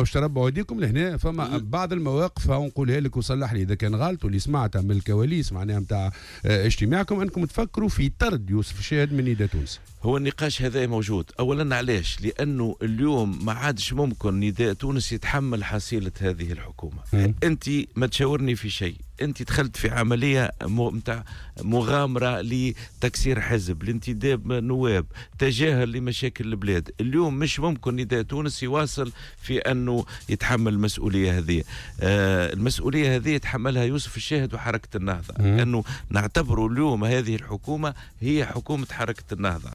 باش تربعوا ايديكم لهنا. فما بعض المواقف نقولها لك وصلح لي اذا كان غلط، واللي سمعتها من الكواليس معناها نتاع اجتماعكم انكم تفكروا في طرد يوسف الشاهد من نداء تونس. هو النقاش هذا موجود. اولا علاش؟ لانه اليوم ما عادش ممكن نداء تونس يتحمل حصيله هذه الحكومه. انت ما تشاورني في شيء، انت دخلت في عمليه متاع مغامره لتكسير حزب، لانتداب نواب، تجاهل لمشاكل البلاد. اليوم مش ممكن نداء تونس يواصل في انه يتحمل المسؤوليه هذه. المسؤوليه هذه يتحملها يوسف الشاهد وحركه النهضه، لانه نعتبر اليوم هذه الحكومه هي حكومه حركه النهضه.